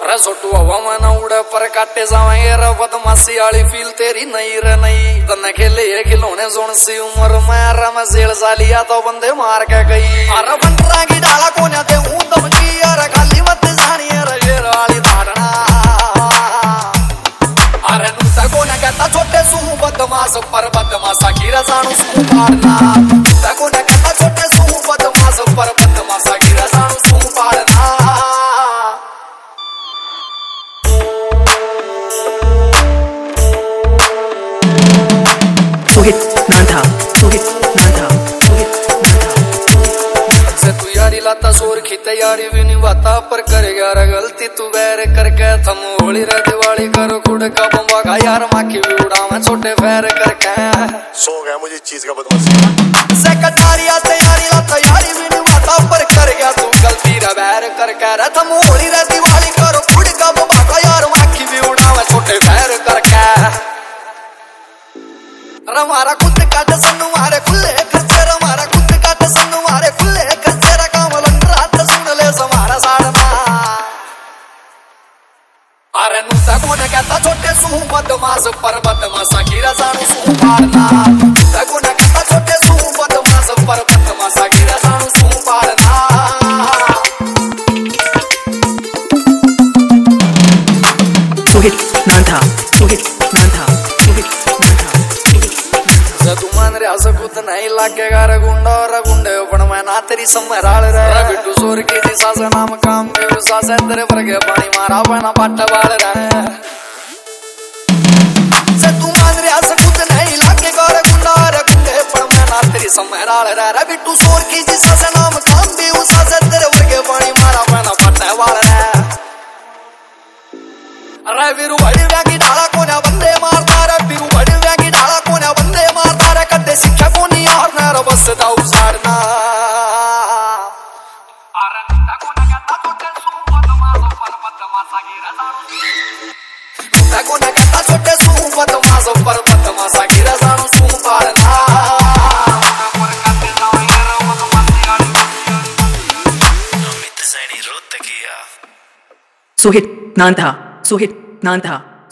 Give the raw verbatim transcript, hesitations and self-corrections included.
रे छोटू हवा में ना उड़े पर काटे जावेंगे रे बदमाशी वाली फील तेरी नहीं रे नहीं तने खेले ये खिलौने जोन सी उम्र में रे मैं जेल सालिया तो बंदे मार के गई अरे बंदरा की डाला कोने दे हूं धमकी अरे खाली मत जानी रे शेर वाली धारणा अरे नुता कोने कहता छोटे सू बदमाश पर बदमाशा की रजानू सू पाड़ना नुता कोने कहता छोटे सू बदमाश पर बदमाशा की रजानू सू पाड़ना Suhit Nanta, Suhit Nanta, Suhit Nanta. से तू यारी लाता सोर की तैयारी भी नहीं बाता पर करे यार गलती तू वैर करके थम होली रे दिवाली करो खुद का बम्बा का यार माखी भी उड़ा मैं छोटे फैर करके सो गया मुझे चीज का बदमाशी से कटारिया तैयारी लाता यारी भी नहीं बाता पर कर गया तू गलती रे वैर करके रे थम होली रे दिवाली करो खुद का बम्बा का यार माखी भी उड़ा मैं छोटे फैर करके हमारा खुद का दसन मारे खुले खर्चे हमारा खुद का दसन मारे खुले खर्चे काम रात सुन ले हमारा साड़ना अरे नुता कोने कहता छोटे सू बदमाश पर बदमाशा की रजानू सू पाड़ना नुता कोने कहता छोटे सू बदमाश पर बदमाशा की रजानू सू पाड़ना Suhit Nanta, Suhit Nanta, Suhit Nanta. तू मान रहा सकूत नहीं लागेगा रे गुंडा और गुंडे पण मैं ना तेरी समराल रे बिट्टू सोर की जी सास नाम काम के सास तेरे वर्गे पानी मारा बना पट्ट बाल रे से तू मान रहा सकूत नहीं लागेगा रे गुंडा और गुंडे पण मैं ना तेरी समराल रे बिट्टू सोर की जी सास नाम काम के सास तेरे वर्गे पानी मारा बना पट्ट बाल रे अरे वीरू बड़ी व्यागी डाला कोने बंदे मारता रे वीरू बड़ी व्यागी डाला कोने बंदे मारता रे कड्डे शिक्षा को नहीं हारना रे बस दाऊ साड़ना अरे नुता कोने कहता छोटे सू बदमाश पर बदमाशा की रजानू नुता कोने कहता छोटे सू बदमाश पर बदमाशा की रजानू सू पाड़ना पर काटे जावेंगे रे बदमाशी वाली Suhit Nanta, Suhit Nanta.